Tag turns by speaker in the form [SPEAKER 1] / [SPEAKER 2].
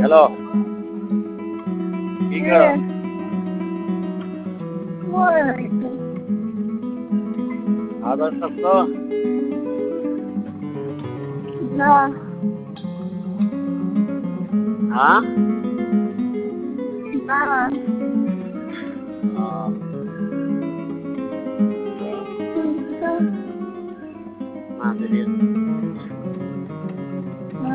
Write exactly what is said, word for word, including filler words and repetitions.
[SPEAKER 1] Hello, কি করো?
[SPEAKER 2] হ্যাঁ, মনে নাই তো।
[SPEAKER 1] খাওয়া দাওয়া সব তো?
[SPEAKER 2] না,
[SPEAKER 1] হ্যাঁ?
[SPEAKER 2] না,
[SPEAKER 1] ও,
[SPEAKER 2] কিন্তু
[SPEAKER 1] না, দেরি আছে।